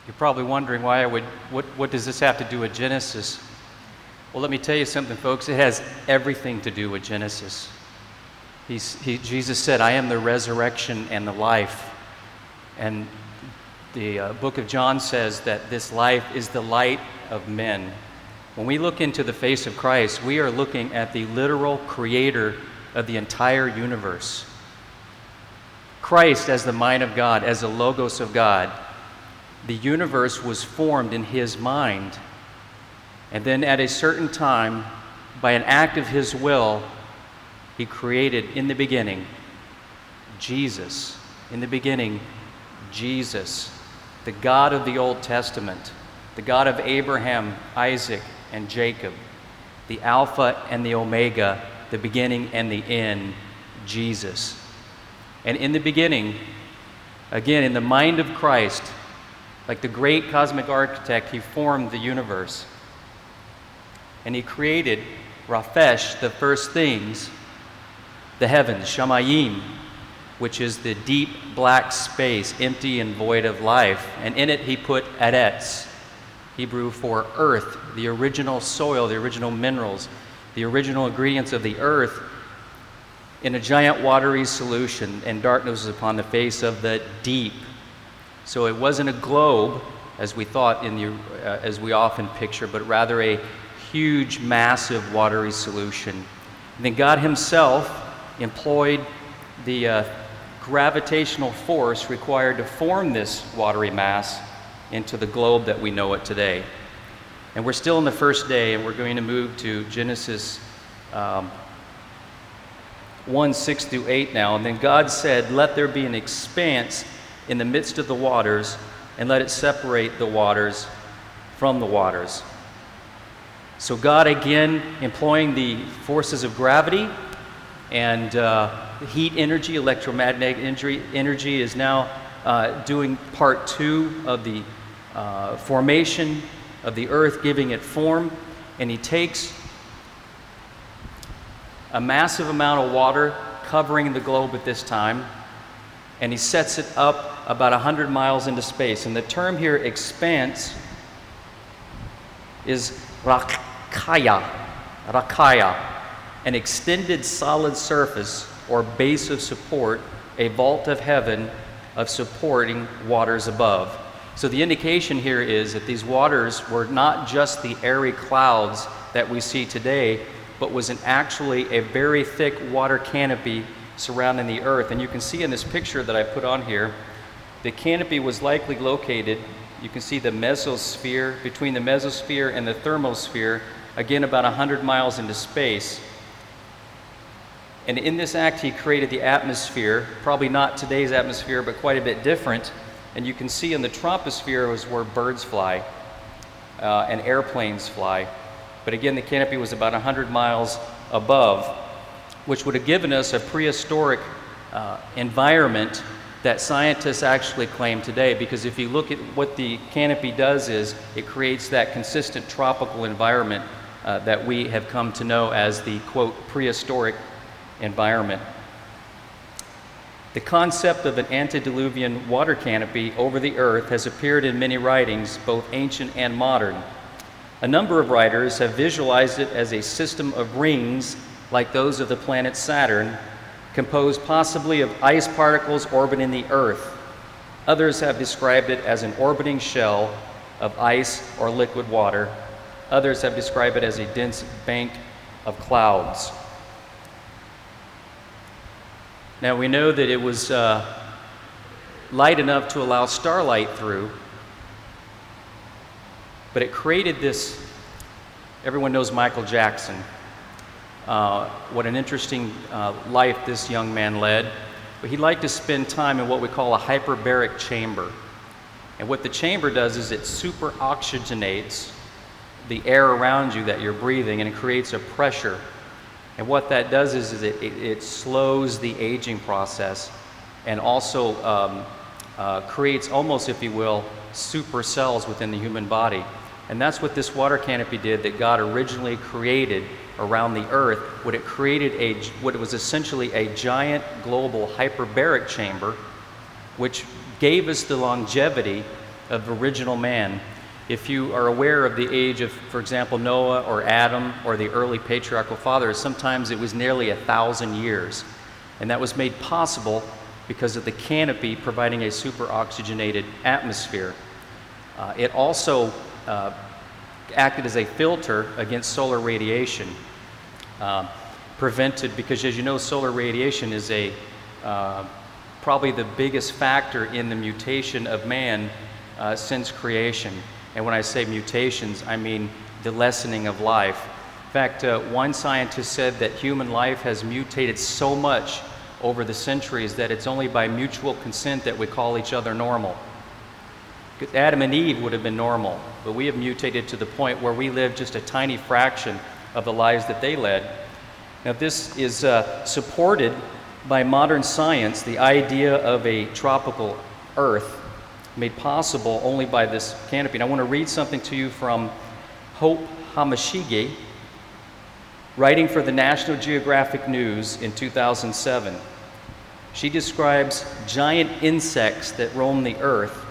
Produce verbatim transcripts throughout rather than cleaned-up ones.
You're probably wondering why I would, what, what does this have to do with Genesis? Well, let me tell you something, folks. It has everything to do with Genesis. He's, he, Jesus said, I am the resurrection and the life. And the uh, book of John says that this life is the light of men. When we look into the face of Christ, we are looking at the literal creator of the entire universe. Christ as the mind of God, as the logos of God. The universe was formed in his mind. And then at a certain time, by an act of his will, he created in the beginning Jesus. In the beginning, Jesus, the God of the Old Testament, the God of Abraham, Isaac, and Jacob, the Alpha and the Omega, the beginning and the end, Jesus. And in the beginning, again, in the mind of Christ, like the great cosmic architect, he formed the universe. And he created, Raphesh, the first things, the heavens, Shamayim, which is the deep black space, empty and void of life. And in it he put Aretz, Hebrew for earth, the original soil, the original minerals, the original ingredients of the earth, in a giant watery solution, and darkness was upon the face of the deep. So it wasn't a globe, as we thought in the, uh, as we often picture, but rather a huge, massive, watery solution. And then God himself employed the uh, gravitational force required to form this watery mass into the globe that we know it today. And we're still in the first day, and we're going to move to Genesis um, one, six through eight now. And then God said, let there be an expanse in the midst of the waters, and let it separate the waters from the waters. So God, again, employing the forces of gravity and uh, heat energy, electromagnetic energy, energy is now uh, doing part two of the uh, formation of the earth, giving it form. And he takes a massive amount of water covering the globe at this time, and he sets it up about one hundred miles into space. And the term here, expanse, is rakaya, rakaya, an extended solid surface or base of support, a vault of heaven of supporting waters above. So the indication here is that these waters were not just the airy clouds that we see today, but was an actually a very thick water canopy surrounding the earth. And you can see in this picture that I put on here, the canopy was likely located, you can see the mesosphere, between the mesosphere and the thermosphere, again about one hundred miles into space. And in this act, he created the atmosphere, probably not today's atmosphere, but quite a bit different. And you can see in the troposphere was where birds fly uh, and airplanes fly. But again, the canopy was about one hundred miles above, which would have given us a prehistoric uh, environment that scientists actually claim today. Because if you look at what the canopy does is it creates that consistent tropical environment uh, that we have come to know as the, quote, prehistoric environment. The concept of an antediluvian water canopy over the earth has appeared in many writings, both ancient and modern. A number of writers have visualized it as a system of rings like those of the planet Saturn, composed possibly of ice particles orbiting the Earth. Others have described it as an orbiting shell of ice or liquid water. Others have described it as a dense bank of clouds. Now we know that it was uh, light enough to allow starlight through, but it created this, everyone knows Michael Jackson. Uh, what an interesting uh, life this young man led. But he liked to spend time in what we call a hyperbaric chamber. And what the chamber does is it super oxygenates the air around you that you're breathing, and it creates a pressure. And what that does is, is it, it, it slows the aging process, and also um, uh, creates almost, if you will, super cells within the human body. And that's what this water canopy did that God originally created around the earth. What it created a, what was essentially a giant global hyperbaric chamber, which gave us the longevity of original man. If you are aware of the age of, for example, Noah or Adam or the early patriarchal fathers, sometimes it was nearly a thousand years. And that was made possible because of the canopy providing a super oxygenated atmosphere. Uh, it also uh, acted as a filter against solar radiation. Uh, prevented, because as you know, solar radiation is a uh, probably the biggest factor in the mutation of man uh, since creation. And when I say mutations, I mean the lessening of life. In fact, uh, one scientist said that human life has mutated so much over the centuries that it's only by mutual consent that we call each other normal. Adam and Eve would have been normal, but we have mutated to the point where we live just a tiny fraction of the lives that they led. Now, this is uh, supported by modern science, the idea of a tropical Earth made possible only by this canopy. And I want to read something to you from Hope Hamashige, writing for the National Geographic News in two thousand seven. She describes giant insects that roam the earth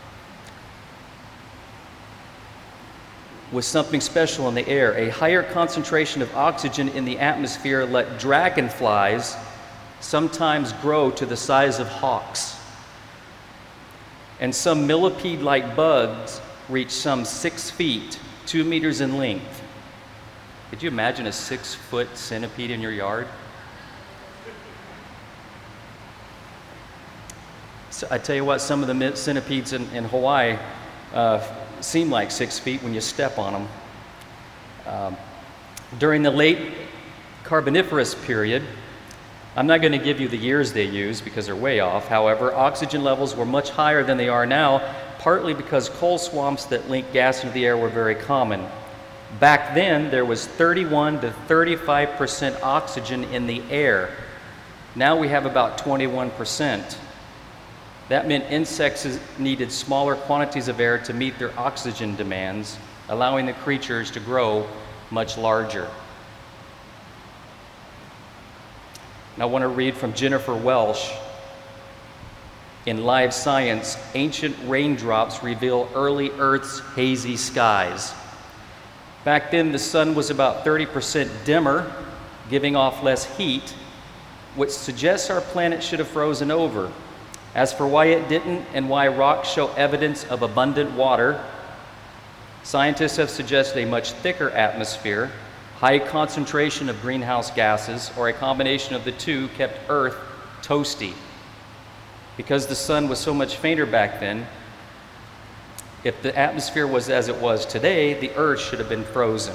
with something special in the air. A higher concentration of oxygen in the atmosphere let dragonflies sometimes grow to the size of hawks. And some millipede-like bugs reach some six feet, two meters in length. Could you imagine a six-foot centipede in your yard? So I tell you what, some of the centipedes in, in Hawaii uh, seem like six feet when you step on them. Um, during the late Carboniferous period, I'm not going to give you the years they used because they're way off. However, oxygen levels were much higher than they are now, partly because coal swamps that link gas into the air were very common. Back then, there was thirty-one to thirty-five percent oxygen in the air. Now we have about twenty-one percent. That meant insects needed smaller quantities of air to meet their oxygen demands, allowing the creatures to grow much larger. I want to read from Jennifer Welsh. In Live Science, ancient raindrops reveal early Earth's hazy skies. Back then, the sun was about thirty percent dimmer, giving off less heat, which suggests our planet should have frozen over. As for why it didn't and why rocks show evidence of abundant water, scientists have suggested a much thicker atmosphere, high concentration of greenhouse gases, or a combination of the two kept Earth toasty. Because the sun was so much fainter back then, if the atmosphere was as it was today, the Earth should have been frozen.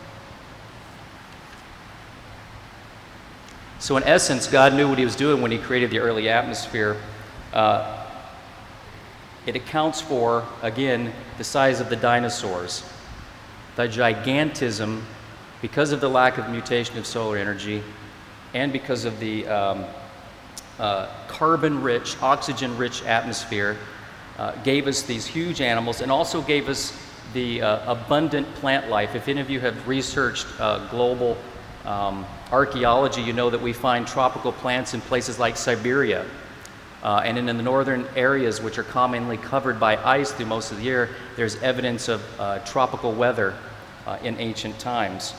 So in essence, God knew what he was doing when he created the early atmosphere. Uh, it accounts for, again, the size of the dinosaurs, the gigantism, because of the lack of mutation of solar energy, and because of the um, uh, carbon-rich, oxygen-rich atmosphere, uh, gave us these huge animals, and also gave us the uh, abundant plant life. If any of you have researched uh, global um, archaeology, you know that we find tropical plants in places like Siberia, uh, and in, in the northern areas, which are commonly covered by ice through most of the year, there's evidence of uh, tropical weather uh, in ancient times.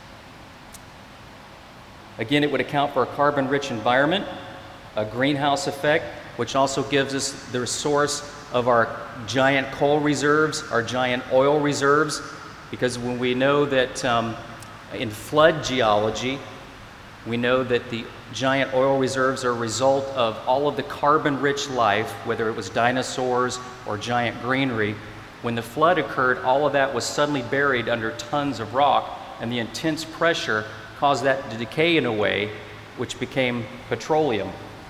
Again, it would account for a carbon-rich environment, a greenhouse effect, which also gives us the source of our giant coal reserves, our giant oil reserves, because when we know that um, in flood geology, we know that the giant oil reserves are a result of all of the carbon-rich life, whether it was dinosaurs or giant greenery. When the flood occurred, all of that was suddenly buried under tons of rock, and the intense pressure caused that to decay in a way which became petroleum.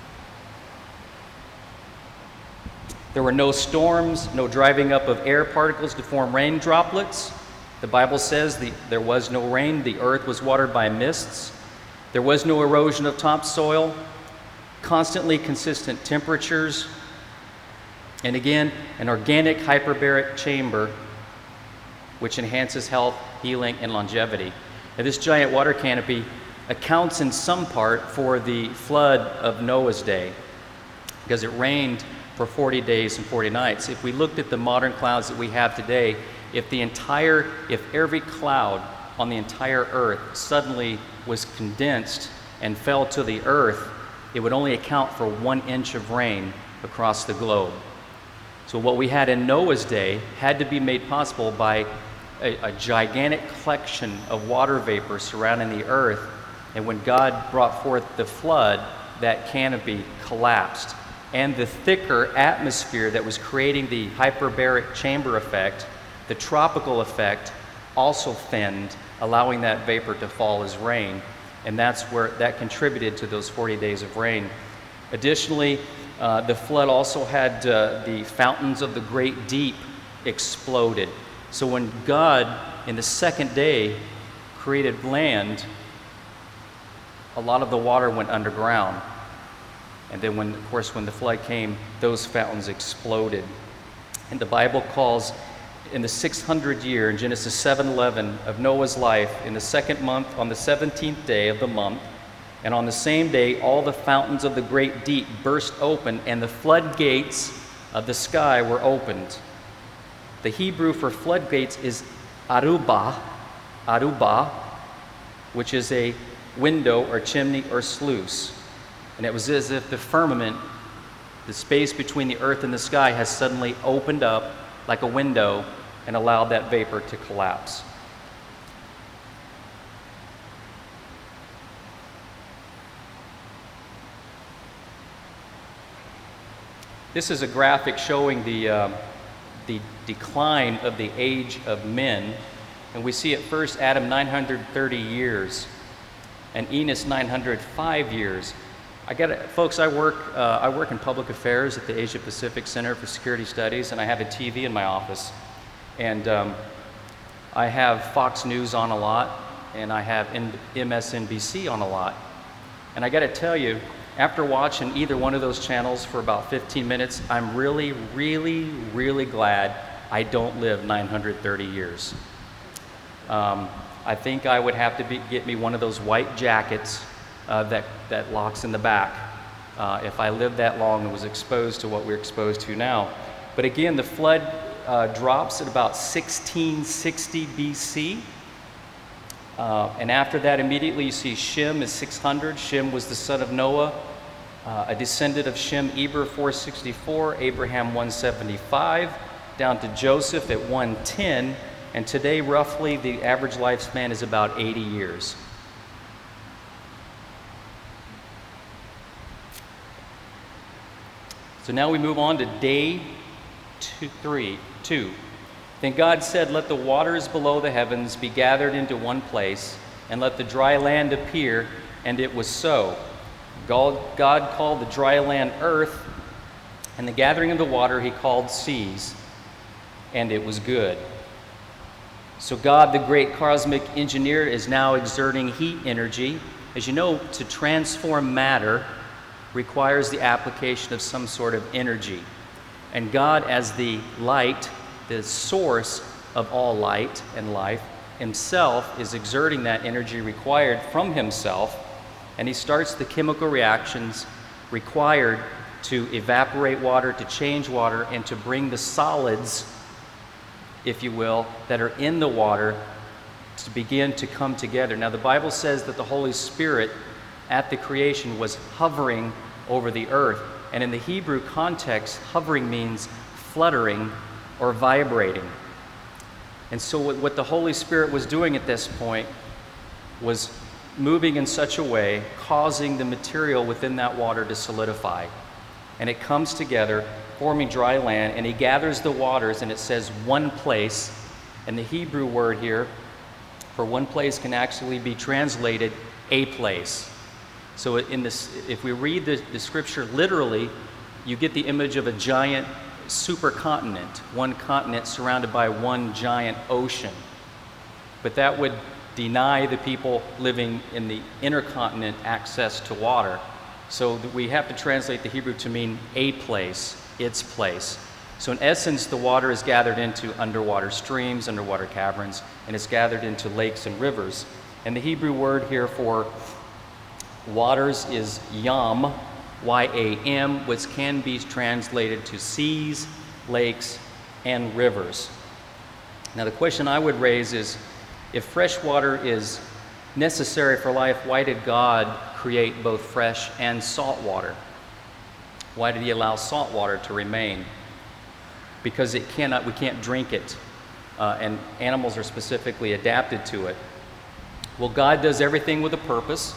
There were no storms, no driving up of air particles to form rain droplets. The Bible says the, there was no rain, the earth was watered by mists. There was no erosion of topsoil, constantly consistent temperatures, and again, an organic hyperbaric chamber which enhances health, healing, and longevity. Now, this giant water canopy accounts in some part for the flood of Noah's day, because it rained for forty days and forty nights. If we looked at the modern clouds that we have today, if the entire, if every cloud on the entire earth suddenly was condensed and fell to the earth, it would only account for one inch of rain across the globe. So what we had in Noah's day had to be made possible by a, a gigantic collection of water vapor surrounding the earth. And when God brought forth the flood, that canopy collapsed. And the thicker atmosphere that was creating the hyperbaric chamber effect, the tropical effect, also thinned, allowing that vapor to fall as rain. And that's where that contributed to those forty days of rain. Additionally, uh, the flood also had uh, the fountains of the great deep exploded. So when God, in the second day, created land, a lot of the water went underground. And then, when, of course, when the flood came, those fountains exploded. And the Bible calls, in the six hundredth year, in Genesis seven eleven, of Noah's life, in the second month, on the seventeenth day of the month, and on the same day, all the fountains of the great deep burst open, and the floodgates of the sky were opened. The Hebrew for floodgates is aruba, aruba, which is a window or chimney or sluice. And it was as if the firmament, the space between the earth and the sky, has suddenly opened up like a window and allowed that vapor to collapse. This is a graphic showing the, uh, the decline of the age of men. And we see at first Adam nine hundred thirty years and Enos nine hundred five years. I got folks. I work. Uh, I work in public affairs at the Asia Pacific Center for Security Studies, and I have a T V in my office, and um, I have Fox News on a lot, and I have M S N B C on a lot. And I got to tell you, after watching either one of those channels for about fifteen minutes, I'm really, really, really glad I don't live nine hundred thirty years. Um, I think I would have to be, get me one of those white jackets uh, that, that locks in the back uh, if I lived that long and was exposed to what we're exposed to now. But again, the flood uh, drops at about sixteen sixty B C. Uh, and after that, immediately you see Shem is six hundred. Shem was the son of Noah. Uh, a descendant of Shem, Eber, four sixty-four. Abraham, one seventy-five. Down to Joseph at one ten. And today, roughly, the average lifespan is about eighty years. So now we move on to day two, three, two. Then God said, "Let the waters below the heavens be gathered into one place, and let the dry land appear." And it was so. God, God called the dry land earth, and the gathering of the water he called seas, and it was good. So God, the great cosmic engineer, is now exerting heat energy. As you know, to transform matter requires the application of some sort of energy. And God, as the light, the source of all light and life, himself is exerting that energy required from himself, and he starts the chemical reactions required to evaporate water, to change water, and to bring the solids, if you will, that are in the water to begin to come together. Now, the Bible says that the Holy Spirit at the creation was hovering over the earth. And in the Hebrew context, hovering means fluttering or vibrating. And so what, what the Holy Spirit was doing at this point was moving in such a way, causing the material within that water to solidify. And it comes together, forming dry land, and he gathers the waters, and it says one place. And the Hebrew word here for one place can actually be translated a place. So in this, if we read the, the scripture literally, you get the image of a giant supercontinent, one continent surrounded by one giant ocean. But that would deny the people living in the intercontinent access to water. So we have to translate the Hebrew to mean a place, its place. So in essence, the water is gathered into underwater streams, underwater caverns, and it's gathered into lakes and rivers. And the Hebrew word here for waters is yam, Y A M, which can be translated to seas, lakes, and rivers. Now the question I would raise is, if fresh water is necessary for life, why did God create both fresh and salt water? Why did he allow salt water to remain? Because it cannot, we can't drink it, uh, and animals are specifically adapted to it. Well, God does everything with a purpose,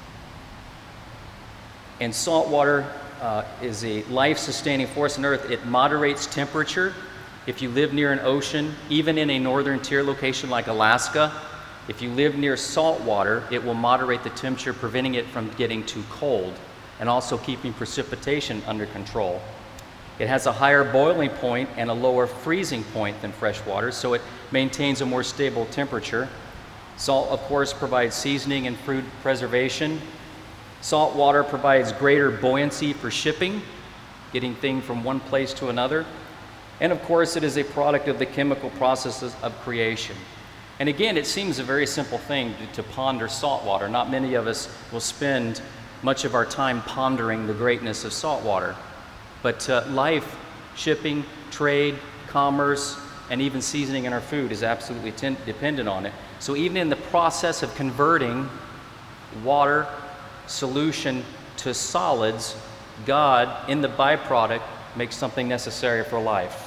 and salt water uh, is a life-sustaining force on earth. It moderates temperature. If you live near an ocean, even in a northern tier location like Alaska, if you live near salt water, it will moderate the temperature, preventing it from getting too cold, and also keeping precipitation under control. It has a higher boiling point and a lower freezing point than fresh water, so it maintains a more stable temperature. Salt, of course, provides seasoning and food preservation. Salt water provides greater buoyancy for shipping, getting things from one place to another. And of course, it is a product of the chemical processes of creation. And again, it seems a very simple thing to, to ponder salt water. Not many of us will spend much of our time pondering the greatness of salt water. But uh, life, shipping, trade, commerce, and even seasoning in our food is absolutely ten- dependent on it. So even in the process of converting water solution to solids, God, in the byproduct, makes something necessary for life.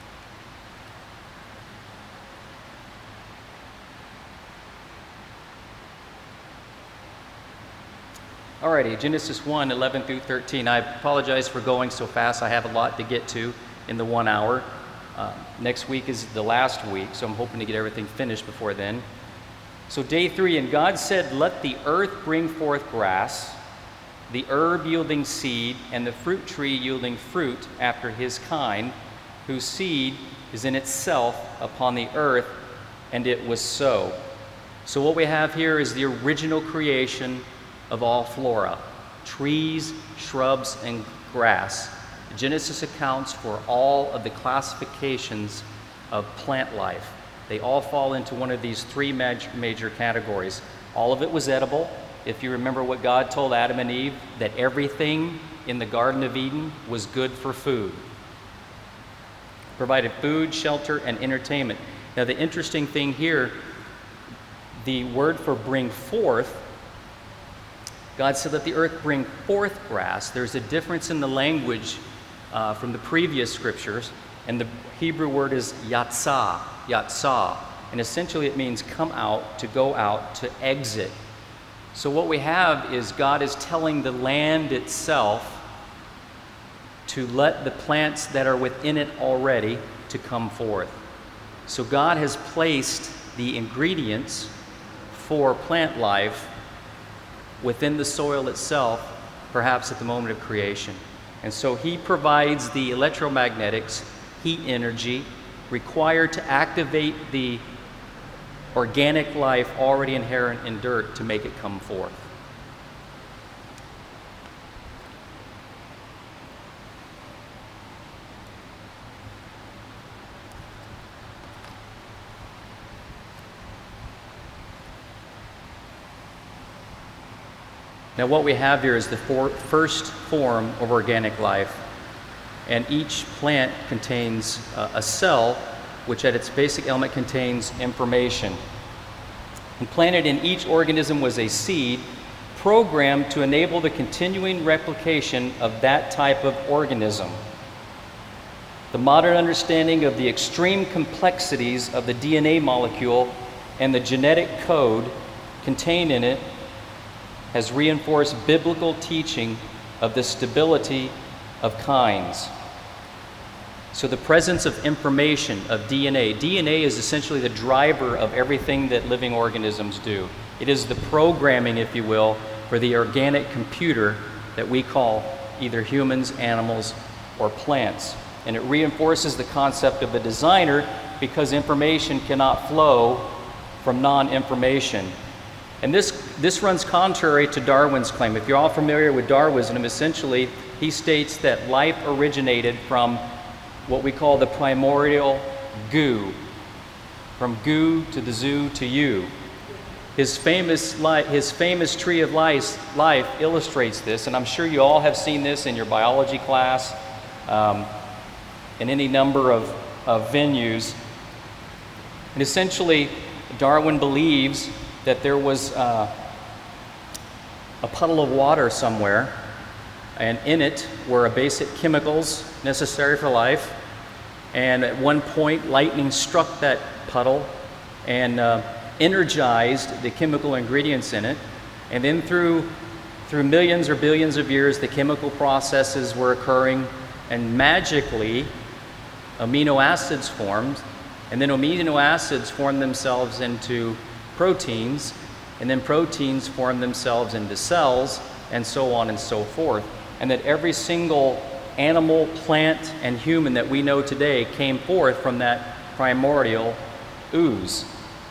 Alrighty, Genesis one, eleven through thirteen. I apologize for going so fast. I have a lot to get to in the one hour. Uh, next week is the last week, so I'm hoping to get everything finished before then. So day three, and God said, "Let the earth bring forth grass, the herb yielding seed, and the fruit tree yielding fruit after his kind, whose seed is in itself upon the earth." And it was so. So what we have here is the original creation of all flora, trees, shrubs, and grass. Genesis accounts for all of the classifications of plant life. They all fall into one of these three major categories. All of it was edible. If you remember what God told Adam and Eve, that everything in the Garden of Eden was good for food. Provided food, shelter, and entertainment. Now the interesting thing here, the word for bring forth, God said, "Let the earth bring forth grass." There's a difference in the language uh, from the previous scriptures, and the Hebrew word is yatsah, yatsah, and essentially it means come out, to go out, to exit. So what we have is God is telling the land itself to let the plants that are within it already to come forth. So God has placed the ingredients for plant life within the soil itself, perhaps at the moment of creation. And so he provides the electromagnetics, heat energy, required to activate the organic life already inherent in dirt to make it come forth. Now what we have here is the for, first form of organic life, and each plant contains uh, a cell which at its basic element contains information. And planted in each organism was a seed programmed to enable the continuing replication of that type of organism. The modern understanding of the extreme complexities of the D N A molecule and the genetic code contained in it has reinforced biblical teaching of the stability of kinds. So the presence of information, of D N A. D N A is essentially the driver of everything that living organisms do. It is the programming, if you will, for the organic computer that we call either humans, animals, or plants. And it reinforces the concept of the designer because information cannot flow from non-information. And this, this runs contrary to Darwin's claim. If you're all familiar with Darwinism, essentially he states that life originated from what we call the primordial goo, from goo to the zoo to you. His famous, li- his famous tree of life, life illustrates this, and I'm sure you all have seen this in your biology class, um, in any number of, of venues. And essentially, Darwin believes that there was uh, a puddle of water somewhere, and in it were basic chemicals necessary for life. And at one point, lightning struck that puddle and uh, energized the chemical ingredients in it. And then through, through millions or billions of years, the chemical processes were occurring, and magically, amino acids formed. And then amino acids formed themselves into proteins, and then proteins formed themselves into cells, and so on and so forth. And that every single animal, plant, and human that we know today came forth from that primordial ooze.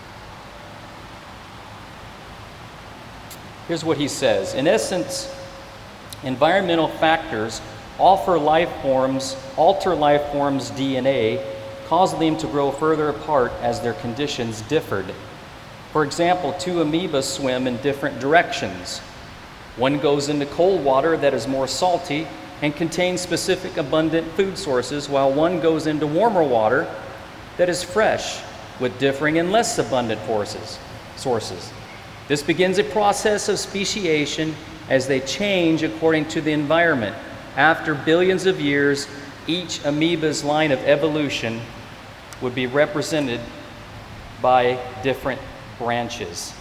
Here's what he says. In essence, environmental factors alter life forms, alter life forms' D N A, causing them to grow further apart as their conditions differed. For example, two amoebas swim in different directions. One goes into cold water that is more salty and contains specific abundant food sources, while one goes into warmer water that is fresh with differing and less abundant forces, sources. This begins a process of speciation as they change according to the environment. After billions of years, each amoeba's line of evolution would be represented by different branches.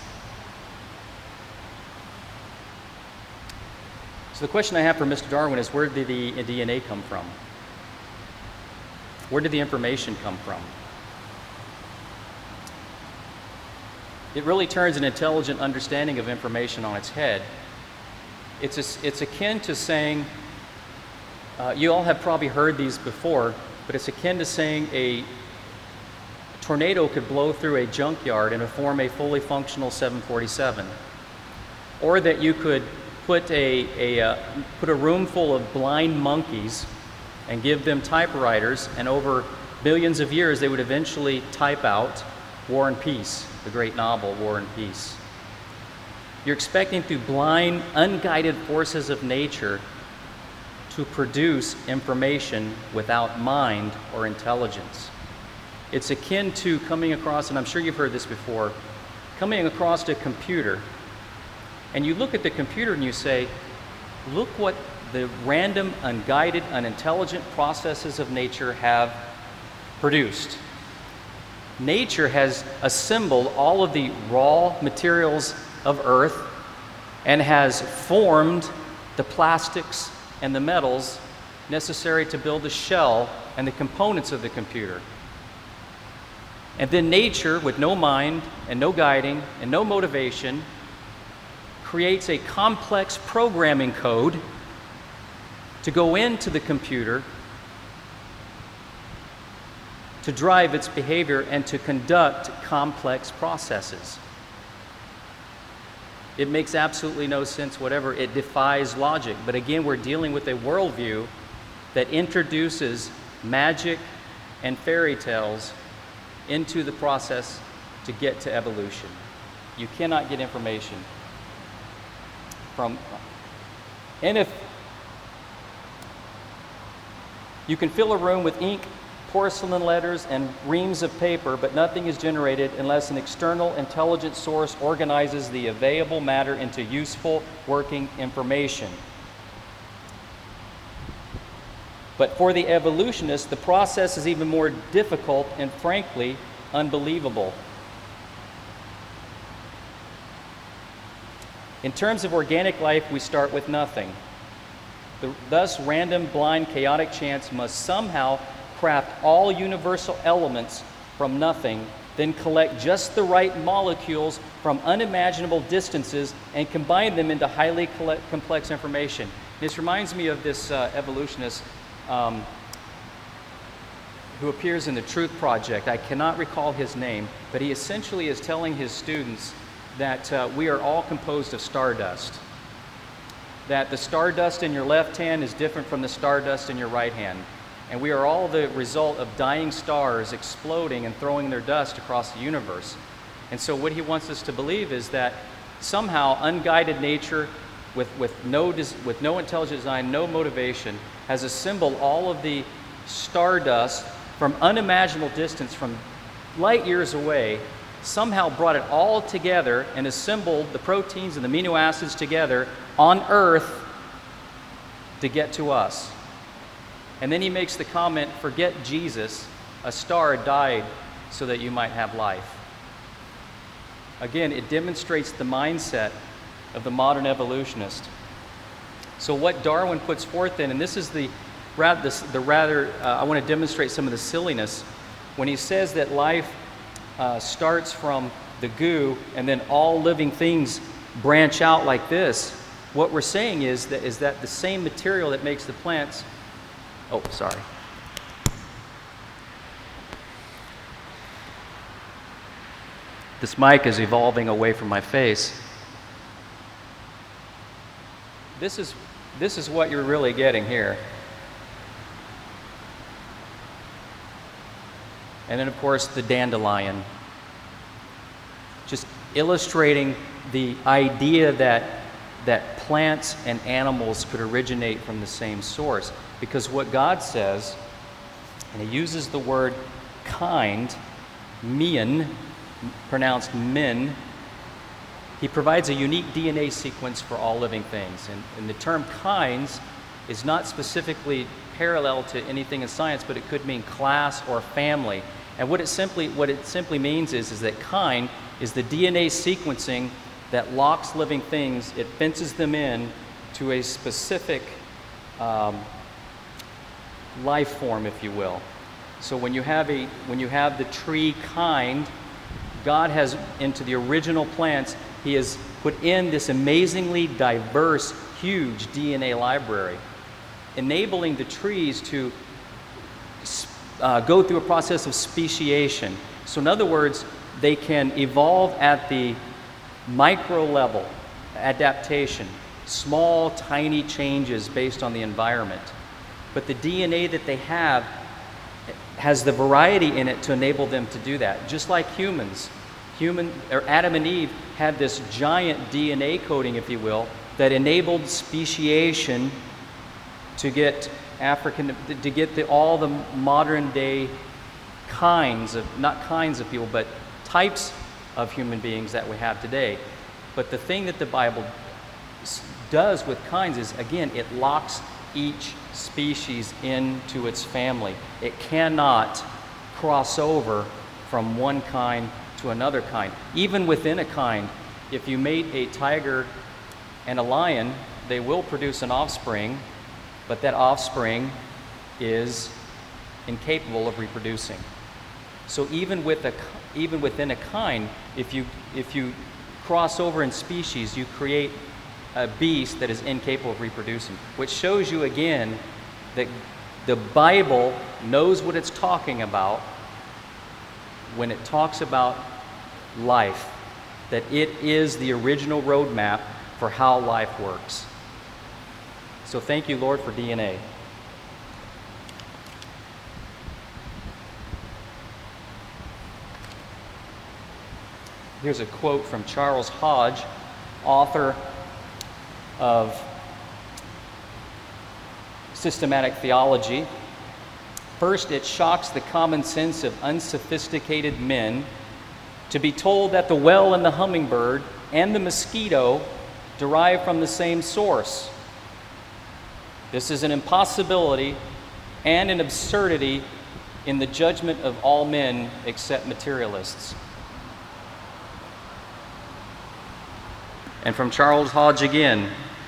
So the question I have for Mister Darwin is, where did the D N A come from? Where did the information come from? It really turns an intelligent understanding of information on its head. It's, a, it's akin to saying, uh, you all have probably heard these before, but it's akin to saying a tornado could blow through a junkyard and form a fully functional seven forty-seven. Or that you could put a, a, uh, put a room full of blind monkeys and give them typewriters, and over billions of years they would eventually type out War and Peace, the great novel War and Peace. You're expecting through blind, unguided forces of nature to produce information without mind or intelligence. It's akin to coming across, and I'm sure you've heard this before, coming across a computer, and you look at the computer and you say, look what the random, unguided, unintelligent processes of nature have produced. Nature has assembled all of the raw materials of Earth and has formed the plastics and the metals necessary to build the shell and the components of the computer. And then nature, with no mind and no guiding and no motivation, creates a complex programming code to go into the computer to drive its behavior and to conduct complex processes. It makes absolutely no sense whatever. It defies logic. But again, we're dealing with a worldview that introduces magic and fairy tales into the process to get to evolution. You cannot get information from, and if you can fill a room with ink, porcelain letters, and reams of paper, but nothing is generated unless an external intelligent source organizes the available matter into useful working information. But for the evolutionists, the process is even more difficult and frankly unbelievable. In terms of organic life, we start with nothing. The, thus, random, blind, chaotic chance must somehow craft all universal elements from nothing, then collect just the right molecules from unimaginable distances and combine them into highly complex information. This reminds me of this uh, evolutionist um, who appears in the Truth Project. I cannot recall his name, but he essentially is telling his students that uh, we are all composed of stardust. That the stardust in your left hand is different from the stardust in your right hand. And we are all the result of dying stars exploding and throwing their dust across the universe. And so what he wants us to believe is that somehow unguided nature with, with, no, des- with no intelligent design, no motivation, has assembled all of the stardust from unimaginable distance, from light years away, somehow brought it all together and assembled the proteins and the amino acids together on Earth to get to us. And then he makes the comment, forget Jesus, a star died so that you might have life. Again, it demonstrates the mindset of the modern evolutionist. So what Darwin puts forth then, and this is the, the, the rather, uh, I want to demonstrate some of the silliness, when he says that life uh, starts from the goo and then all living things branch out like this, what we're saying is that, is that the same material that makes the plants, oh, sorry. This mic is evolving away from my face. This is, this is what you're really getting here. And then, of course, the dandelion. Just illustrating the idea that, that plants and animals could originate from the same source. Because what God says, and he uses the word kind, mian, pronounced min, he provides a unique D N A sequence for all living things. And, and the term kinds is not specifically parallel to anything in science, but it could mean class or family. And what it simply, what it simply means is, is that kind is the D N A sequencing that locks living things, it fences them in to a specific um, life form, if you will. So when you have a when you have the tree kind, God has, into the original plants, he has put in this amazingly diverse, huge D N A library, enabling the trees to uh, go through a process of speciation. So in other words, they can evolve at the micro level, adaptation, small, tiny changes based on the environment. But the D N A that they have has the variety in it to enable them to do that. Just like humans, human or Adam and Eve had this giant D N A coding, if you will, that enabled speciation to get African, to get the, all the modern day kinds of, not kinds of people, but types of human beings that we have today. But the thing that the Bible does with kinds is, again, it locks each species into its family. It cannot cross over from one kind to another kind. Even within a kind, if you mate a tiger and a lion, they will produce an offspring, but that offspring is incapable of reproducing. So even with a even within a kind, if you if you cross over in species, you create a beast that is incapable of reproducing, which shows you again that the Bible knows what it's talking about when it talks about life, that it is the original roadmap for how life works. So thank you, Lord, for D N A. Here's a quote from Charles Hodge, author of Systematic Theology. First, it shocks the common sense of unsophisticated men to be told that the whale and the hummingbird and the mosquito derive from the same source. This is an impossibility and an absurdity in the judgment of all men except materialists. And from Charles Hodge again,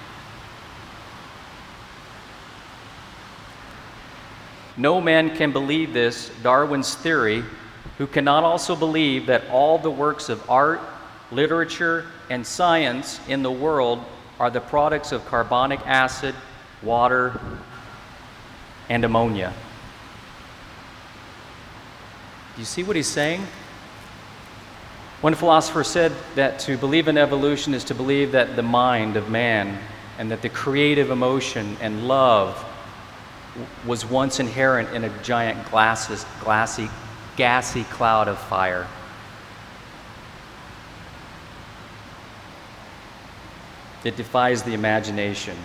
no man can believe this, Darwin's theory, who cannot also believe that all the works of art, literature, and science in the world are the products of carbonic acid, water, and ammonia. Do you see what he's saying? One philosopher said that to believe in evolution is to believe that the mind of man and that the creative emotion and love was once inherent in a giant glasses, glassy, gassy cloud of fire. It defies the imagination.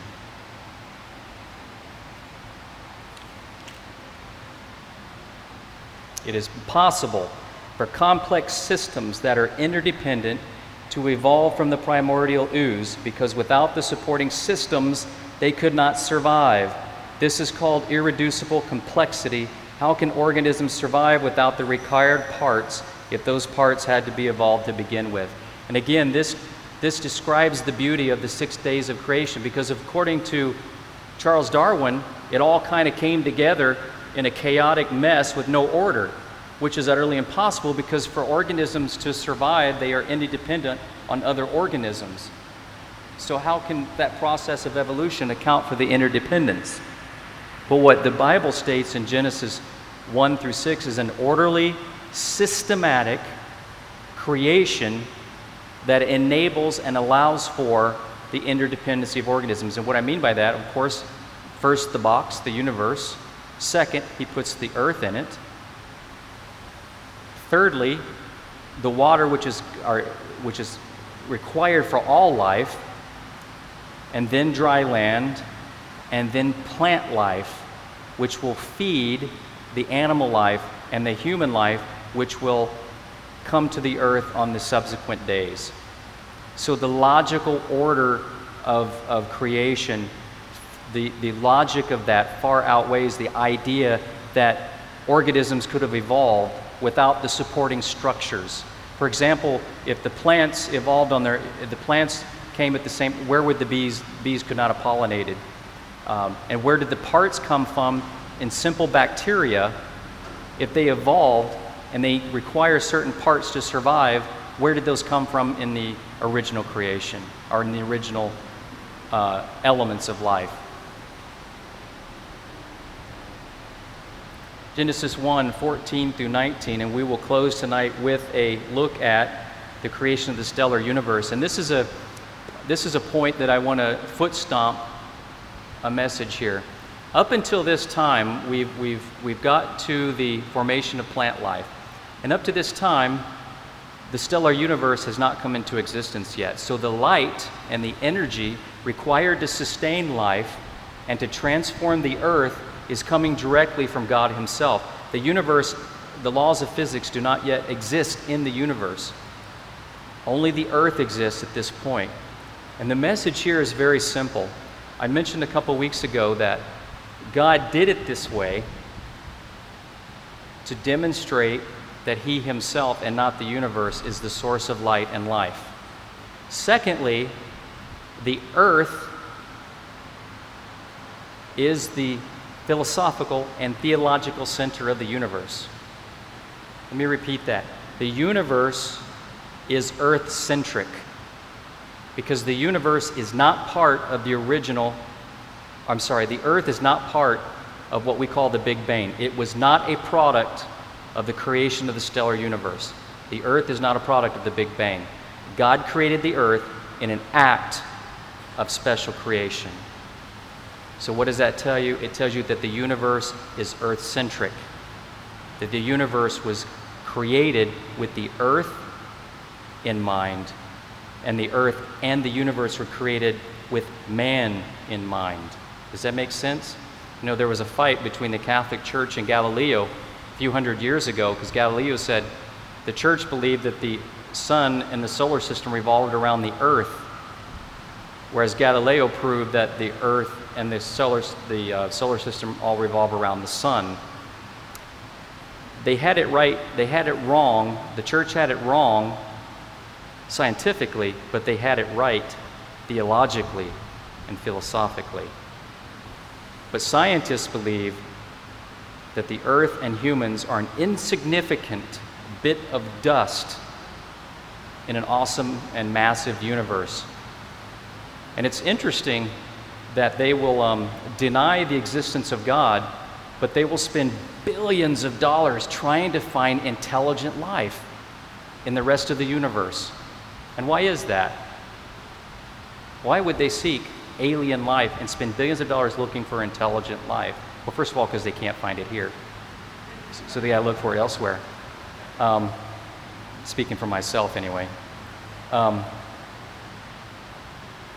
It is possible for complex systems that are interdependent to evolve from the primordial ooze, because without the supporting systems, they could not survive. This is called irreducible complexity. How can organisms survive without the required parts if those parts had to be evolved to begin with? And again, this, this describes the beauty of the six days of creation, because according to Charles Darwin, it all kind of came together in a chaotic mess with no order, which is utterly impossible, because for organisms to survive, they are interdependent on other organisms. So how can that process of evolution account for the interdependence? But what the Bible states in Genesis one through six is an orderly, systematic creation that enables and allows for the interdependency of organisms. And what I mean by that, of course, first the box, the universe. Second, he puts the earth in it. Thirdly, the water, which is, are, which is required for all life, and then dry land, and then plant life, which will feed the animal life and the human life, which will come to the earth on the subsequent days. So the logical order of, of creation, the, the logic of that far outweighs the idea that organisms could have evolved without the supporting structures. For example, if the plants evolved on their, if the plants came at the same, where would the bees, bees could not have pollinated? Um, and where did the parts come from in simple bacteria? If they evolved and they require certain parts to survive, where did those come from in the original creation, or in the original uh, elements of life? Genesis one, fourteen through nineteen, and we will close tonight with a look at the creation of the stellar universe. And this is a this is a point that I want to foot stomp a message here. Up until this time, we've we've we've got to the formation of plant life, and up to this time, the stellar universe has not come into existence yet. So the light and the energy required to sustain life and to transform the earth is coming directly from God Himself. The universe, the laws of physics do not yet exist in the universe. Only the earth exists at this point. And the message here is very simple. I mentioned a couple weeks ago that God did it this way to demonstrate that He Himself and not the universe is the source of light and life. Secondly, the earth is the philosophical and theological center of the universe. Let me repeat that. The universe is earth-centric, because the universe is not part of the original, I'm sorry, the earth is not part of what we call the Big Bang. It was not a product of the creation of the stellar universe. The earth is not a product of the Big Bang. God created the earth in an act of special creation. So what does that tell you? It tells you that the universe is earth-centric, that the universe was created with the earth in mind, and the earth and the universe were created with man in mind. Does that make sense? You know, there was a fight between the Catholic Church and Galileo a few hundred years ago, because Galileo said the church believed that the sun and the solar system revolved around the earth, whereas Galileo proved that the earth and the solar, the uh, solar system all revolve around the sun. They had it right, they had it wrong, the church had it wrong scientifically, but they had it right theologically and philosophically. But scientists believe that the earth and humans are an insignificant bit of dust in an awesome and massive universe. And it's interesting that they will um, deny the existence of God, but they will spend billions of dollars trying to find intelligent life in the rest of the universe. And why is that? Why would they seek alien life and spend billions of dollars looking for intelligent life? Well, first of all, because they can't find it here. So they gotta look for it elsewhere. Um, speaking for myself anyway. Um,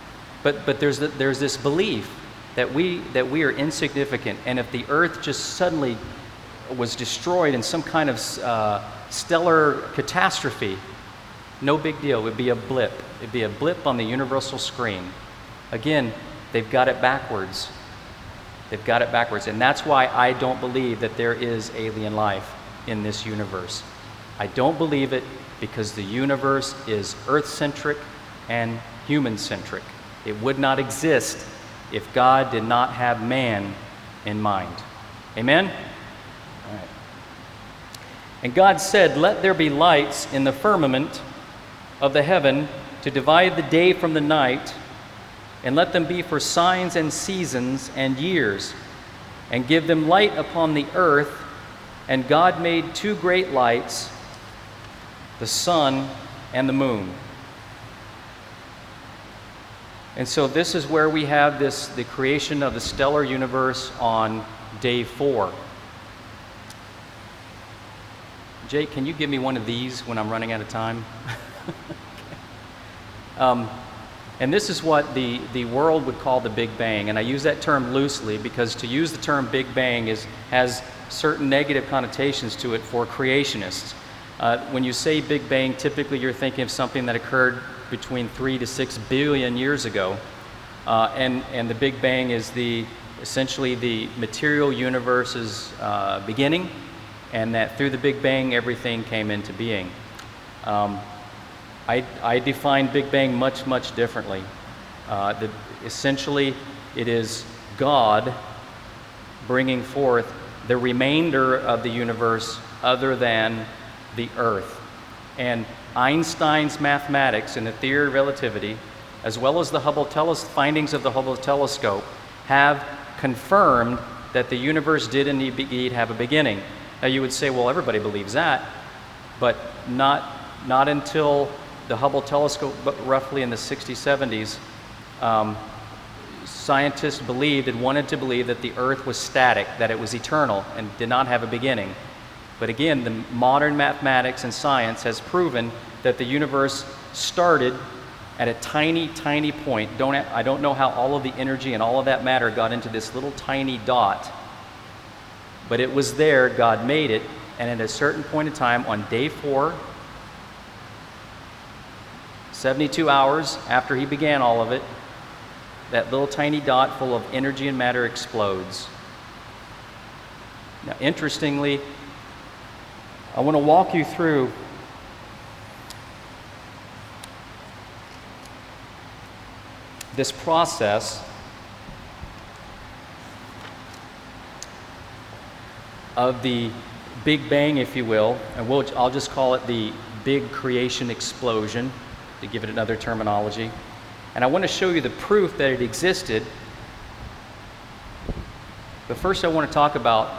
But, but there's, the, there's this belief that we, that we are insignificant, and if the earth just suddenly was destroyed in some kind of uh, stellar catastrophe, no big deal. It would be a blip. It would be a blip on the universal screen. Again, they've got it backwards. They've got it backwards. And that's why I don't believe that there is alien life in this universe. I don't believe it because the universe is earth-centric and human-centric. It would not exist if God did not have man in mind. Amen? All right. And God said, "Let there be lights in the firmament of the heaven to divide the day from the night, and let them be for signs and seasons and years, and give them light upon the earth. And God made two great lights, the sun and the moon." And so this is where we have this, the creation of the stellar universe on day four. Jake, can you give me one of these when I'm running out of time? um, and this is what the, the world would call the Big Bang. And I use that term loosely because to use the term Big Bang is, has certain negative connotations to it for creationists. Uh, when you say Big Bang, typically you're thinking of something that occurred between three to six billion years ago. Uh, and, and the Big Bang is the, essentially the material universe's uh, beginning, and that through the Big Bang, everything came into being. Um, I, I define Big Bang much, much differently. Uh, the, essentially, it is God bringing forth the remainder of the universe other than the Earth. And Einstein's mathematics and the theory of relativity, as well as the Hubble teles- findings of the Hubble telescope, have confirmed that the universe did indeed have a beginning. Now you would say, well, everybody believes that, but not, not until the Hubble telescope, but roughly in the sixties, seventies, um, scientists believed and wanted to believe that the Earth was static, that it was eternal and did not have a beginning. But again, the modern mathematics and science has proven that the universe started at a tiny, tiny point. Don't, I don't know how all of the energy and all of that matter got into this little tiny dot, but it was there, God made it, and at a certain point in time, on day four, seventy-two hours after he began all of it, that little tiny dot full of energy and matter explodes. Now, interestingly, I want to walk you through this process of the Big Bang, if you will, and we'll, I'll just call it the Big Creation Explosion, to give it another terminology. And I want to show you the proof that it existed. But first I want to talk about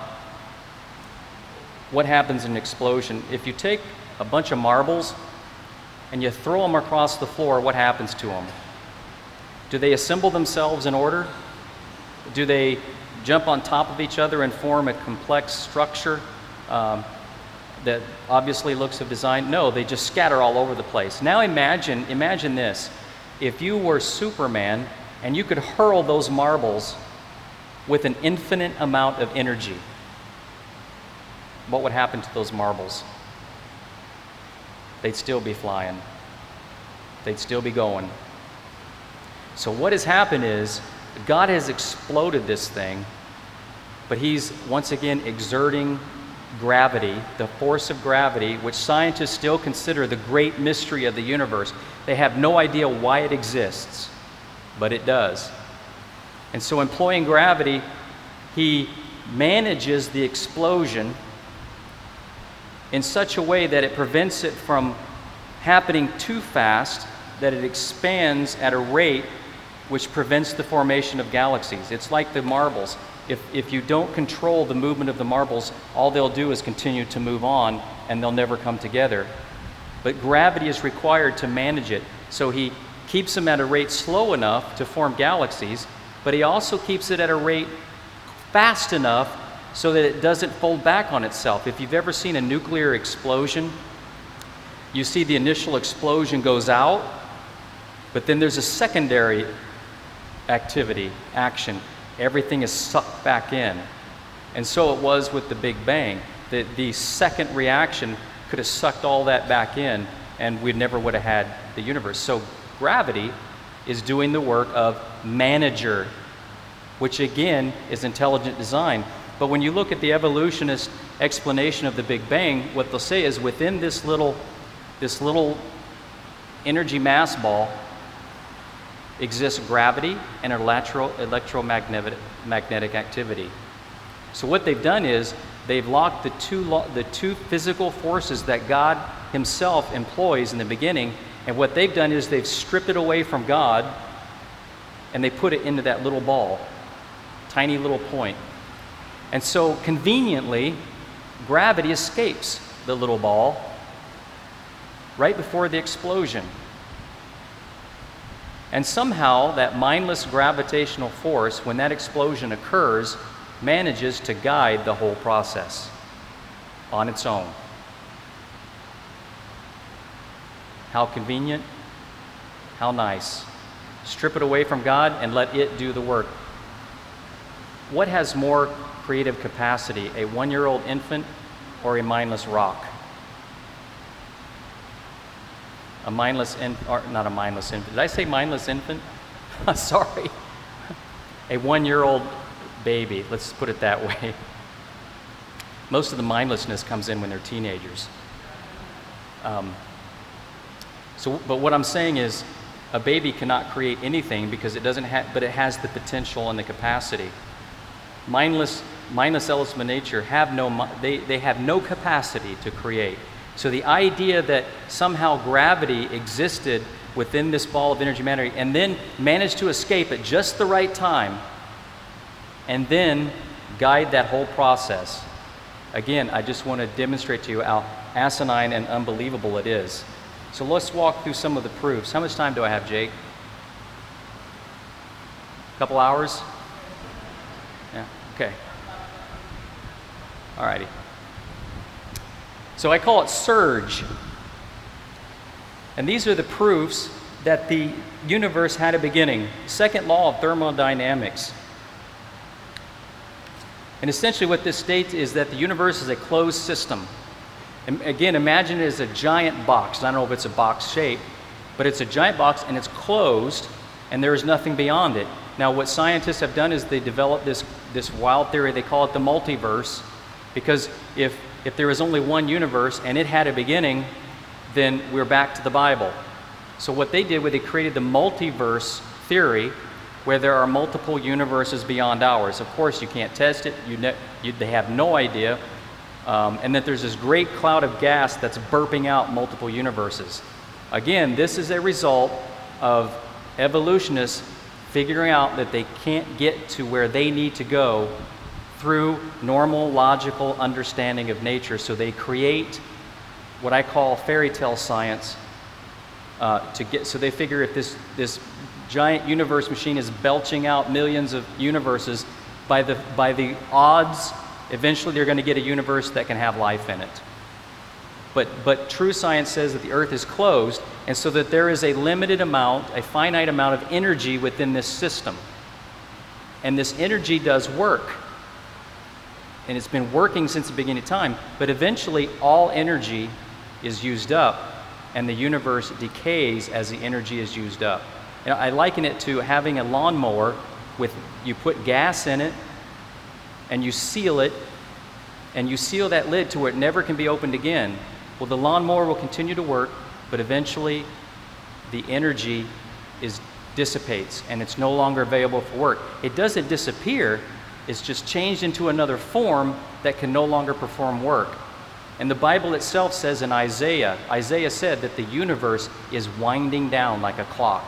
what happens in an explosion. If you take a bunch of marbles and you throw them across the floor, what happens to them? Do they assemble themselves in order? Do they jump on top of each other and form a complex structure um, that obviously looks of design? No, they just scatter all over the place. Now imagine, imagine this. If you were Superman and you could hurl those marbles with an infinite amount of energy, what would happen to those marbles? They'd still be flying. They'd still be going. So what has happened is God has exploded this thing, but he's once again exerting gravity, the force of gravity, which scientists still consider the great mystery of the universe. They have no idea why it exists, but it does. And so employing gravity, he manages the explosion in such a way that it prevents it from happening too fast, that it expands at a rate which prevents the formation of galaxies. It's like the marbles. If, if you don't control the movement of the marbles, all they'll do is continue to move on and they'll never come together. But gravity is required to manage it. So he keeps them at a rate slow enough to form galaxies, but he also keeps it at a rate fast enough so that it doesn't fold back on itself. If you've ever seen a nuclear explosion, you see the initial explosion goes out, but then there's a secondary activity, action, everything is sucked back in. And so it was with the Big Bang. The, the second reaction could have sucked all that back in, and we never would have had the universe. So gravity is doing the work of manager, which again is intelligent design. But when you look at the evolutionist explanation of the Big Bang, what they'll say is within this little, this little energy mass ball exists gravity and electro, electromagnetic magnetic activity. So what they've done is they've locked the two, lo- the two physical forces that God himself employs in the beginning, and what they've done is they've stripped it away from God and they put it into that little ball, tiny little point. And so conveniently, gravity escapes the little ball right before the explosion. And somehow that mindless gravitational force, when that explosion occurs, manages to guide the whole process on its own. How convenient, how nice. Strip it away from God and let it do the work. What has more creative capacity, a one-year-old infant or a mindless rock? A mindless infant, or not a mindless infant. Did I say mindless infant? Sorry. A one-year-old baby, let's put it that way. Most of the mindlessness comes in when they're teenagers. Um, so, but what I'm saying is, a baby cannot create anything because it doesn't have, but it has the potential and the capacity. Mindless, mindless elements of nature have no, they, they have no capacity to create. So the idea that somehow gravity existed within this ball of energy matter and then managed to escape at just the right time and then guide that whole process. Again, I just want to demonstrate to you how asinine and unbelievable it is. So let's walk through some of the proofs. How much time do I have, Jake? A couple hours? Yeah, okay. All righty. So I call it surge. And these are the proofs that the universe had a beginning. Second law of thermodynamics. And essentially what this states is that the universe is a closed system. And again, imagine it as a giant box. I don't know if it's a box shape, but it's a giant box and it's closed and there is nothing beyond it. Now what scientists have done is they developed this, this wild theory, they call it the multiverse, because if, if there is only one universe and it had a beginning, then we're back to the Bible. So what they did was they created the multiverse theory, where there are multiple universes beyond ours. Of course, you can't test it. You, ne- you they have no idea. Um, and that there's this great cloud of gas that's burping out multiple universes. Again, this is a result of evolutionists figuring out that they can't get to where they need to go through normal, logical understanding of nature. So they create what I call fairy tale science uh, to get. So they figure if this this giant universe machine is belching out millions of universes, by the by the odds, eventually they're going to get a universe that can have life in it. But but true science says that the earth is closed, and so that there is a limited amount, a finite amount of energy within this system. And this energy does work. And it's been working since the beginning of time, but eventually all energy is used up, and the universe decays as the energy is used up. And I liken it to having a lawnmower with, you put gas in it, and you seal it, and you seal that lid to where it never can be opened again. Well, the lawnmower will continue to work, but eventually the energy is dissipates, and it's no longer available for work. It doesn't disappear, it's just changed into another form that can no longer perform work. And the Bible itself says in Isaiah, Isaiah said that the universe is winding down like a clock.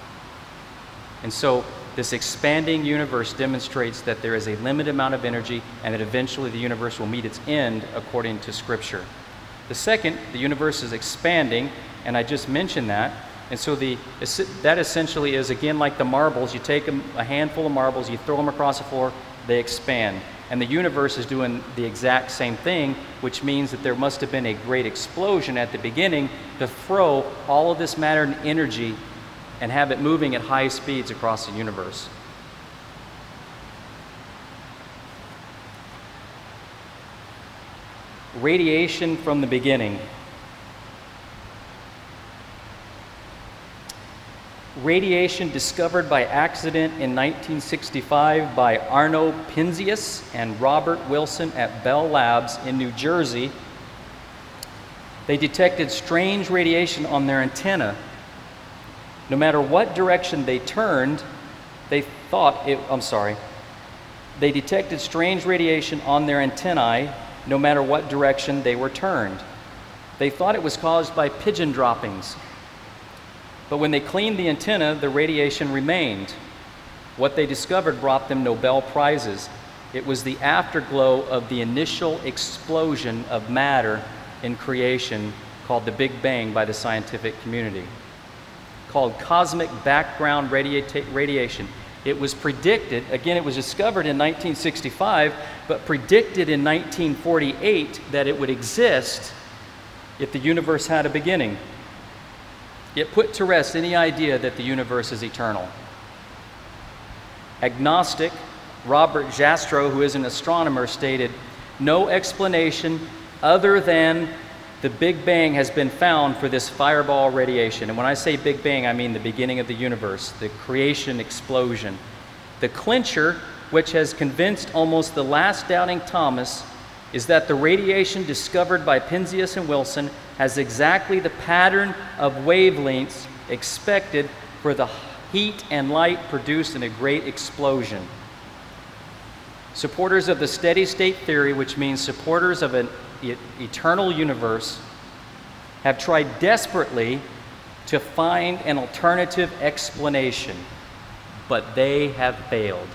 And so this expanding universe demonstrates that there is a limited amount of energy and that eventually the universe will meet its end according to Scripture. The second, the universe is expanding, and I just mentioned that. And so the that essentially is, again, like the marbles. You take a, a handful of marbles, you throw them across the floor, they expand. And the universe is doing the exact same thing, which means that there must have been a great explosion at the beginning to throw all of this matter and energy and have it moving at high speeds across the universe. Radiation from the beginning. Radiation discovered by accident in nineteen sixty-five by Arno Penzias and Robert Wilson at Bell Labs in New Jersey. They detected strange radiation on their antenna. No matter what direction they turned, they thought it, I'm sorry, they detected strange radiation on their antennae no matter what direction they were turned. They thought it was caused by pigeon droppings. But when they cleaned the antenna, the radiation remained. What they discovered brought them Nobel Prizes. It was the afterglow of the initial explosion of matter in creation called the Big Bang by the scientific community, called cosmic background radiata- radiation. It was predicted, again, it was discovered in nineteen sixty-five, but predicted in nineteen forty-eight that it would exist if the universe had a beginning. It put to rest any idea that the universe is eternal. Agnostic Robert Jastrow, who is an astronomer, stated, "No explanation other than the Big Bang has been found for this fireball radiation." And when I say Big Bang, I mean the beginning of the universe, the creation explosion. The clincher, which has convinced almost the last doubting Thomas, is that the radiation discovered by Penzias and Wilson has exactly the pattern of wavelengths expected for the heat and light produced in a great explosion. Supporters of the steady state theory, which means supporters of an e- eternal universe, have tried desperately to find an alternative explanation, but they have failed.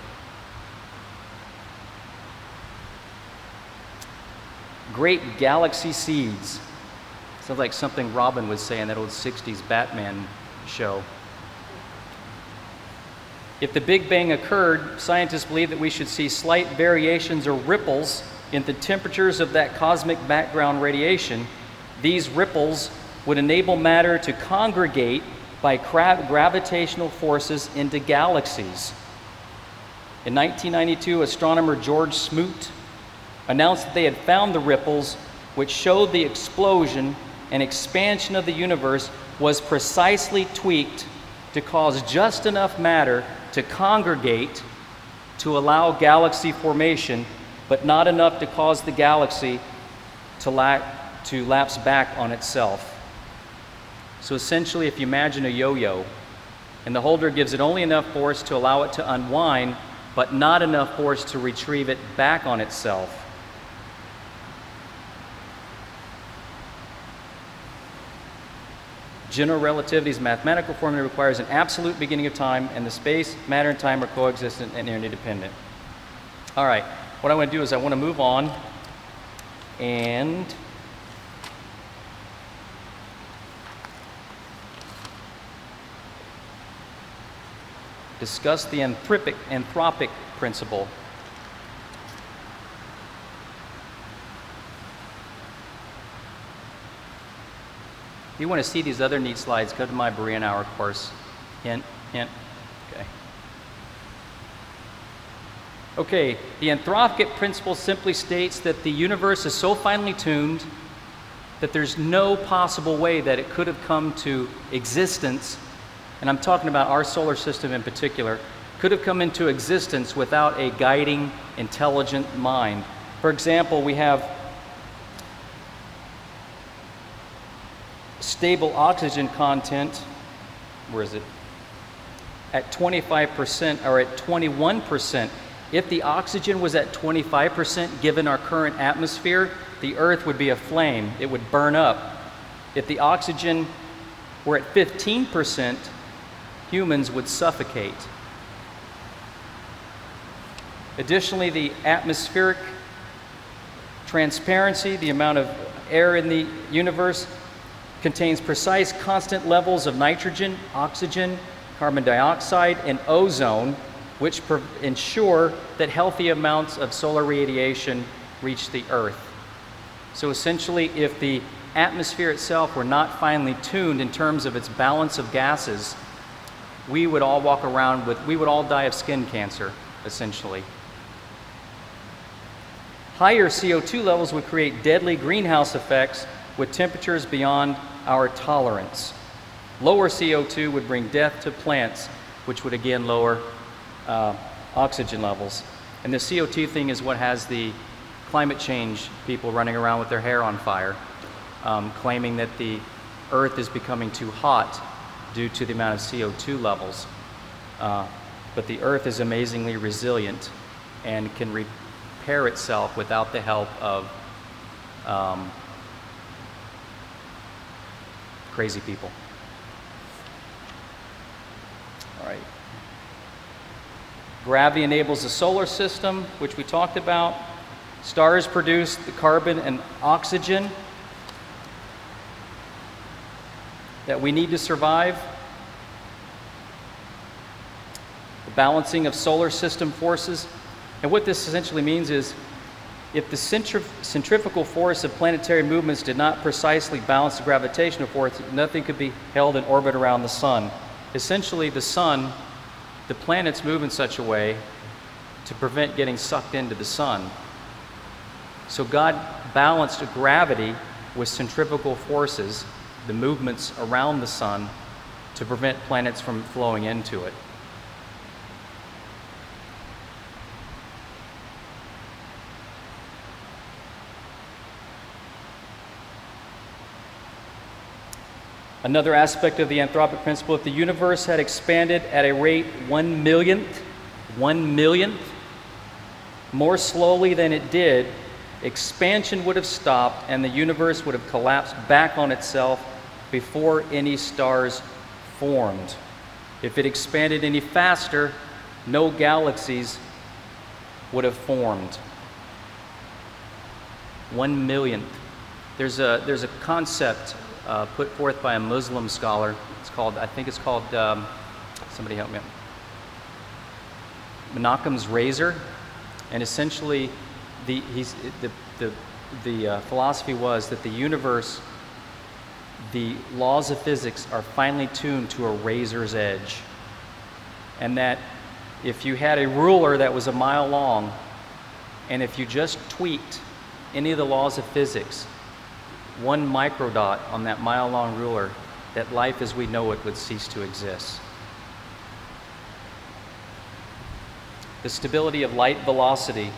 Great galaxy seeds. Sounds like something Robin would say in that old sixties Batman show. If the Big Bang occurred, scientists believe that we should see slight variations or ripples in the temperatures of that cosmic background radiation. These ripples would enable matter to congregate by gra- gravitational forces into galaxies. In nineteen ninety-two, astronomer George Smoot announced that they had found the ripples, which showed the explosion and expansion of the universe was precisely tweaked to cause just enough matter to congregate to allow galaxy formation, but not enough to cause the galaxy to, la- to lapse back on itself. So essentially, if you imagine a yo-yo, and the holder gives it only enough force to allow it to unwind, but not enough force to retrieve it back on itself. General relativity's mathematical formula requires an absolute beginning of time, and the space, matter, and time are coexistent and interdependent. All right, what I want to do is I want to move on and discuss the anthropic, anthropic principle. If you want to see these other neat slides, go to my Berean Hour course. Hint, hint. Okay. Okay, the anthropic principle simply states that the universe is so finely tuned that there's no possible way that it could have come to existence, and I'm talking about our solar system in particular, could have come into existence without a guiding, intelligent mind. For example, we have stable oxygen content, where is it? At twenty-five percent or at twenty-one percent. If the oxygen was at twenty-five percent given our current atmosphere, the Earth would be aflame. It would burn up. If the oxygen were at fifteen percent, humans would suffocate. Additionally, the atmospheric transparency, the amount of air in the universe, contains precise constant levels of nitrogen, oxygen, carbon dioxide, and ozone, which per- ensure that healthy amounts of solar radiation reach the Earth. So essentially, if the atmosphere itself were not finely tuned in terms of its balance of gases, we would all walk around with, we would all die of skin cancer, essentially. Higher C O two levels would create deadly greenhouse effects with temperatures beyond our tolerance. Lower C O two would bring death to plants, which would again lower uh, oxygen levels. And the C O two thing is what has the climate change people running around with their hair on fire, um, claiming that the Earth is becoming too hot due to the amount of C O two levels. Uh, but the Earth is amazingly resilient and can repair itself without the help of um, crazy people. All right. Gravity enables the solar system, which we talked about. Stars produce the carbon and oxygen that we need to survive. The balancing of solar system forces. And what this essentially means is if the centrif- centrifugal force of planetary movements did not precisely balance the gravitational force, nothing could be held in orbit around the sun. Essentially, the sun, the planets move in such a way to prevent getting sucked into the sun. So God balanced gravity with centrifugal forces, the movements around the sun, to prevent planets from flowing into it. Another aspect of the anthropic principle, if the universe had expanded at a rate one millionth, one millionth more slowly than it did, expansion would have stopped and the universe would have collapsed back on itself before any stars formed. If it expanded any faster, no galaxies would have formed. One millionth. There's a, there's a concept Uh, put forth by a Muslim scholar. It's called, I think it's called, um, somebody help me out. Menachem's razor. And essentially, the, he's, the, the, the uh, philosophy was that the universe, the laws of physics are finely tuned to a razor's edge. And that if you had a ruler that was a mile long, and if you just tweaked any of the laws of physics, one microdot on that mile-long ruler, that life as we know it would cease to exist. The stability of light velocity.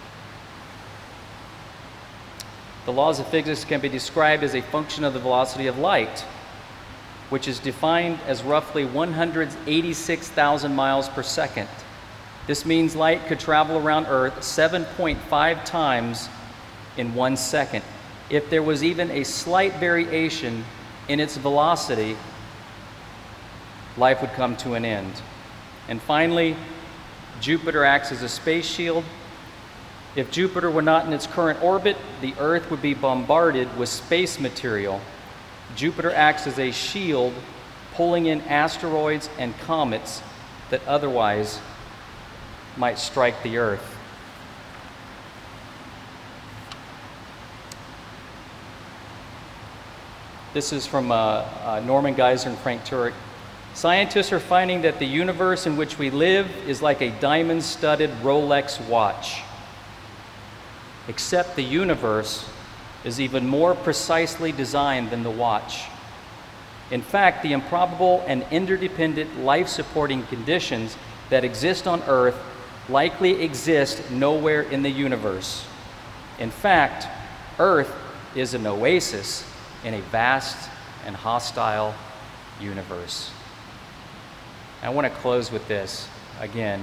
The laws of physics can be described as a function of the velocity of light, which is defined as roughly one hundred eighty-six thousand miles per second. This means light could travel around Earth seven point five times in one second. If there was even a slight variation in its velocity, life would come to an end. And finally, Jupiter acts as a space shield. If Jupiter were not in its current orbit, the Earth would be bombarded with space material. Jupiter acts as a shield, pulling in asteroids and comets that otherwise might strike the Earth. This is from uh, uh, Norman Geisler and Frank Turek. Scientists are finding that the universe in which we live is like a diamond-studded Rolex watch, except the universe is even more precisely designed than the watch. In fact, the improbable and interdependent life-supporting conditions that exist on Earth likely exist nowhere in the universe. In fact, Earth is an oasis in a vast and hostile universe. I want to close with this again.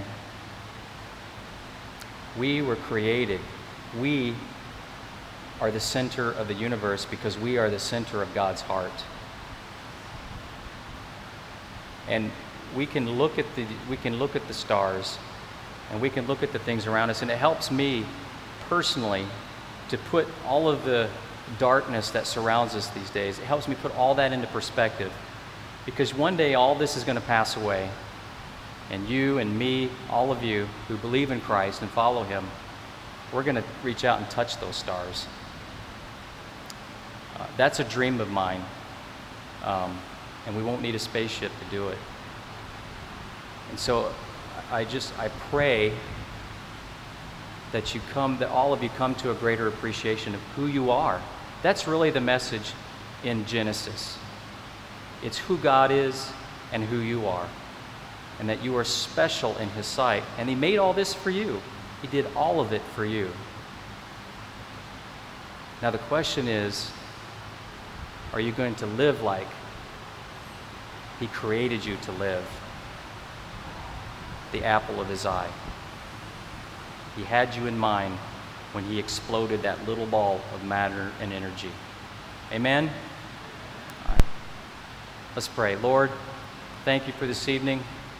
We were created. We are the center of the universe because we are the center of God's heart. And we can look at the we can look at the stars and we can look at the things around us, and it helps me personally to put all of the darkness that surrounds us these days. It helps me put all that into perspective, because one day all this is going to pass away, and you and me, all of you who believe in Christ and follow him, we're going to reach out and touch those stars. Uh, that's a dream of mine, um, and we won't need a spaceship to do it. And so I just, I pray that you come, that all of you come to a greater appreciation of who you are. That's really the message in Genesis. It's who God is and who you are, and that you are special in His sight. And He made all this for you. He did all of it for you. Now the question is, are you going to live like He created you to live? The apple of His eye. He had you in mind when He exploded that little ball of matter and energy. Amen? All right. Let's pray. Lord, thank you for this evening.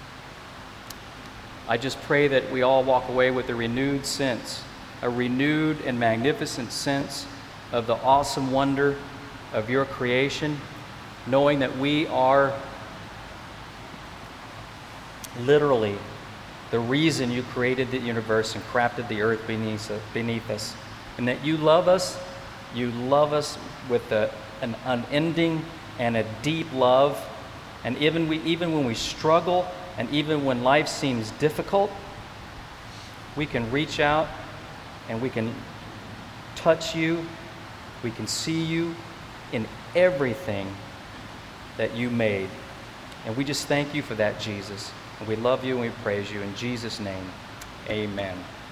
I just pray that we all walk away with a renewed sense, a renewed and magnificent sense of the awesome wonder of your creation, knowing that we are literally the reason you created the universe and crafted the earth beneath, beneath us, and that you love us, you love us with a, an unending and a deep love, and even we, even when we struggle, and even when life seems difficult, we can reach out and we can touch you, we can see you in everything that you made. And we just thank you for that, Jesus. And we love you and we praise you. In Jesus' name, amen.